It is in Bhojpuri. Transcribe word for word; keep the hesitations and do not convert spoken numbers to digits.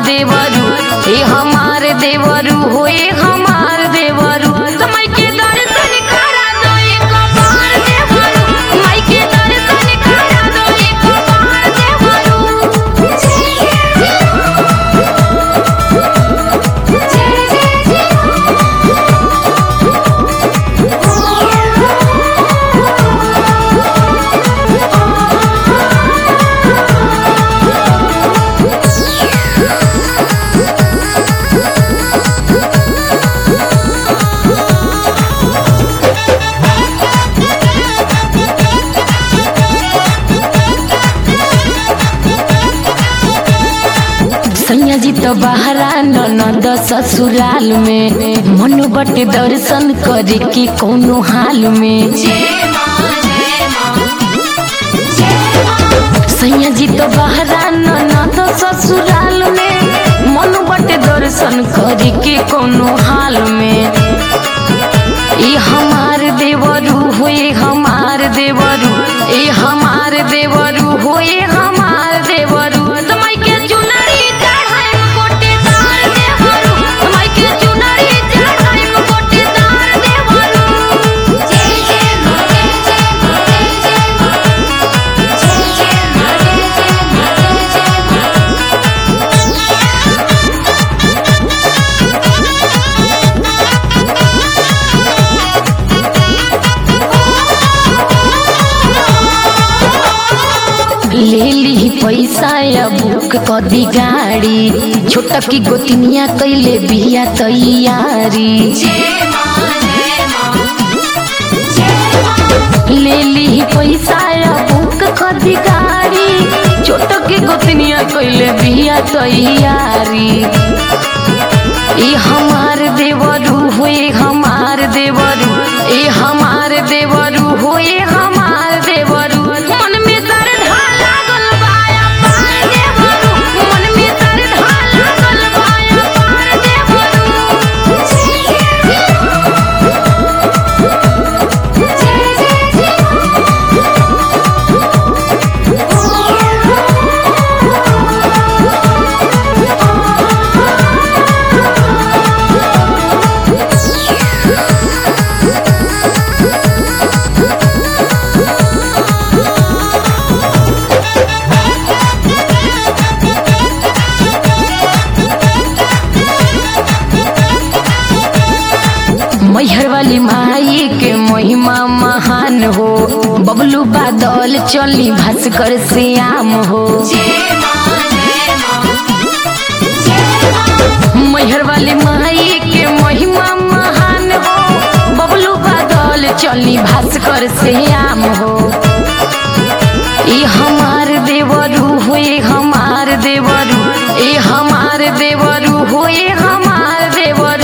देवरू ए हमार देवरू हो ए हमार देवरू समय के दर्शन करा दो एक बार देवरू माई के दर्शन करा दो एक बार देवरू। सैया जी तो बहरा ननद ससुराल में मन बटे दर्शन करे के कोनो हाल में। सैया जी तो बहरा ननद ससुराल में मन बटे दर्शन करे के कोनो हाल में। ए हमार देवरू हो ए हमार देवरू ए हमार देवरू हो ए हमार देवरू समय के चुनरी चढ़ाई गोटेदार देवरू समय के चुनरी चढ़ाई गोटेदार देवरू। जय जय मां जय जय मां जय जय मां जय जय मां जय जय मां ले ली पैसा या बुक कदी गाड़ी छोटा की गोतिनिया कैले बिया तैयारी। ले ली पैसा या बुक कदी गाड़ी छोटा की गोतिनिया कैले बिया तैयारी। ए हमार देवरू हो ए हमार देवरू ए हमार देवरू हो ए हमार देवरू मन में दर्द लागल बाया पार देवरू मन में दर्द लागल बाया पार देवरू। मैहर वाली माई के महिमा महान हो बबलू बादल चली भास्कर श्याम हो। मैहर वाली माई के महिमा महान हो बबलू बादल चली भास्कर श्याम हो। ए हमार देवरू हो ए हमार देवरू ए हमार देवरू हो ए हमार देवरू